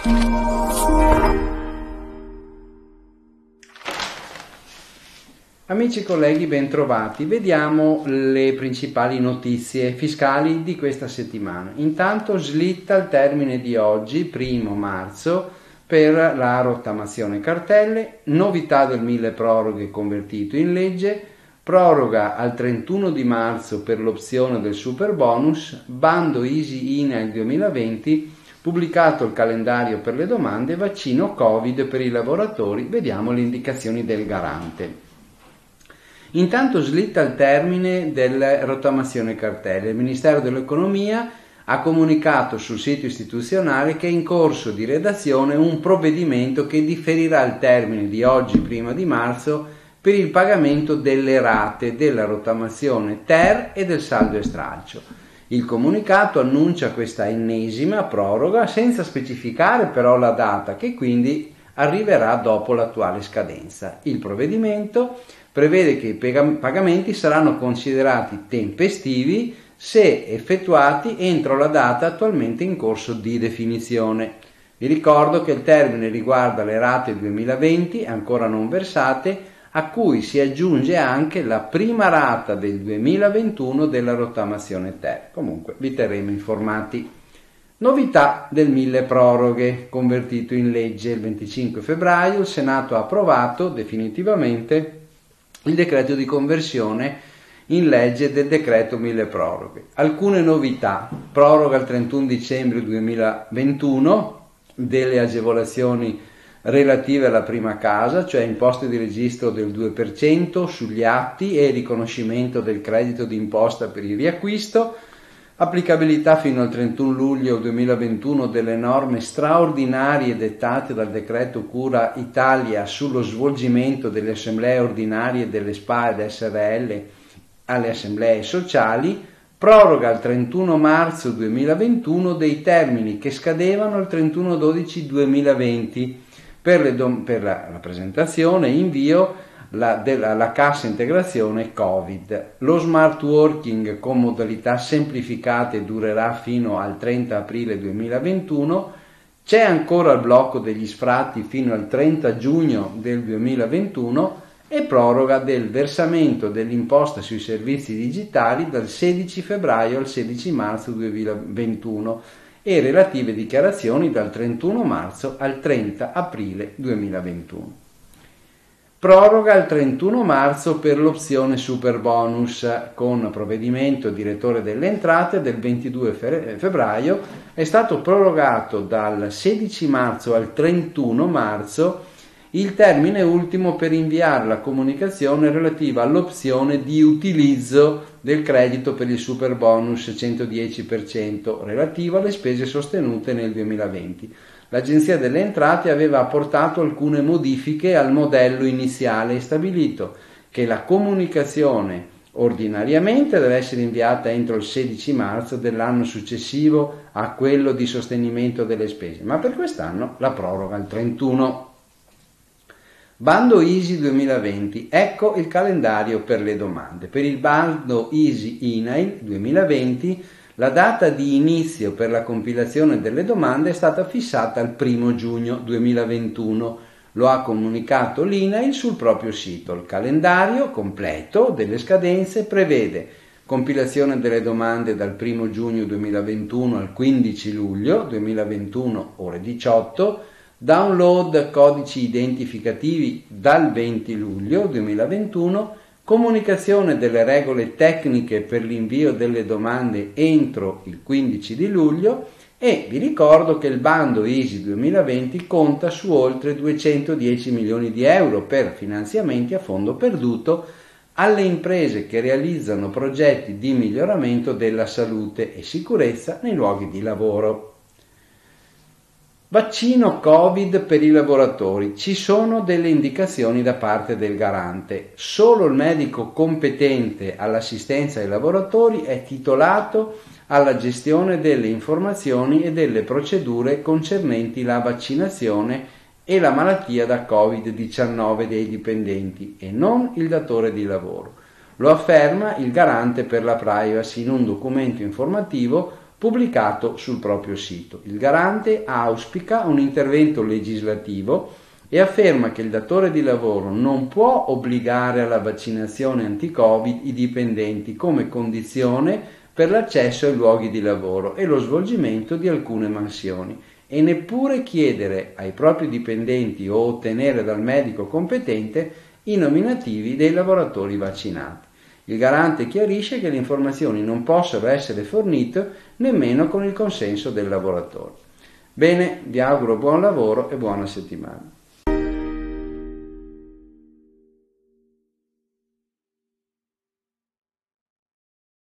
Amici e colleghi, bentrovati. Vediamo le principali notizie fiscali di questa settimana. Intanto slitta il termine di oggi, 1° marzo, per la rottamazione cartelle, novità del milleproroghe convertito in legge, proroga al 31 di marzo per l'opzione del superbonus, bando Easy INAIL 2020, pubblicato il calendario per le domande, vaccino Covid per i lavoratori. Vediamo le indicazioni del garante. Intanto slitta il termine della rottamazione cartelle. Il Ministero dell'Economia ha comunicato sul sito istituzionale che è in corso di redazione un provvedimento che differirà il termine di oggi, 1 di marzo, per il pagamento delle rate della rottamazione ter e del saldo e stralcio. Il comunicato annuncia questa ennesima proroga senza specificare però la data, che quindi arriverà dopo l'attuale scadenza. Il provvedimento prevede che i pagamenti saranno considerati tempestivi se effettuati entro la data attualmente in corso di definizione. Vi ricordo che il termine riguarda le rate 2020 ancora non versate, a cui si aggiunge anche la prima rata del 2021 della rottamazione ter. Comunque vi terremo informati. Novità del milleproroghe convertito in legge. Il 25 febbraio il Senato ha approvato definitivamente il decreto di conversione in legge del decreto milleproroghe. Alcune novità: proroga al 31 dicembre 2021 delle agevolazioni relative alla prima casa, cioè imposte di registro del 2% sugli atti e riconoscimento del credito d'imposta per il riacquisto, applicabilità fino al 31 luglio 2021 delle norme straordinarie dettate dal decreto Cura Italia sullo svolgimento delle assemblee ordinarie delle SpA ed SRL alle assemblee sociali, proroga al 31 marzo 2021 dei termini che scadevano il 31/12/2020 per la presentazione e invio della cassa integrazione Covid. Lo smart working con modalità semplificate durerà fino al 30 aprile 2021. C'è ancora il blocco degli sfratti fino al 30 giugno del 2021 e proroga del versamento dell'imposta sui servizi digitali dal 16 febbraio al 16 marzo 2021 e relative dichiarazioni dal 31 marzo al 30 aprile 2021. Proroga al 31 marzo per l'opzione superbonus. Con provvedimento direttore delle entrate del 22 febbraio è stato prorogato dal 16 marzo al 31 marzo il termine ultimo per inviare la comunicazione relativa all'opzione di utilizzo del credito per il superbonus 110% relativo alle spese sostenute nel 2020. L'Agenzia delle Entrate aveva apportato alcune modifiche al modello iniziale e stabilito che la comunicazione ordinariamente deve essere inviata entro il 16 marzo dell'anno successivo a quello di sostenimento delle spese, ma per quest'anno la proroga al 31. Bando Easy 2020, ecco il calendario per le domande. Per il bando Easy INAIL 2020 la data di inizio per la compilazione delle domande è stata fissata al 1 giugno 2021. Lo ha comunicato l'INAIL sul proprio sito. Il calendario completo delle scadenze prevede compilazione delle domande dal 1 giugno 2021 al 15 luglio 2021 ore 18, download codici identificativi dal 20 luglio 2021, comunicazione delle regole tecniche per l'invio delle domande entro il 15 di luglio e vi ricordo che il bando Easy 2020 conta su oltre 210 milioni di euro per finanziamenti a fondo perduto alle imprese che realizzano progetti di miglioramento della salute e sicurezza nei luoghi di lavoro. Vaccino Covid per i lavoratori. Ci sono delle indicazioni da parte del garante. Solo il medico competente all'assistenza ai lavoratori è titolato alla gestione delle informazioni e delle procedure concernenti la vaccinazione e la malattia da Covid-19 dei dipendenti e non il datore di lavoro. Lo afferma il garante per la privacy in un documento informativo pubblicato sul proprio sito. Il Garante auspica un intervento legislativo e afferma che il datore di lavoro non può obbligare alla vaccinazione anti-Covid i dipendenti come condizione per l'accesso ai luoghi di lavoro e lo svolgimento di alcune mansioni, e neppure chiedere ai propri dipendenti o ottenere dal medico competente i nominativi dei lavoratori vaccinati. Il Garante chiarisce che le informazioni non possono essere fornite nemmeno con il consenso del lavoratore. Bene, vi auguro buon lavoro e buona settimana.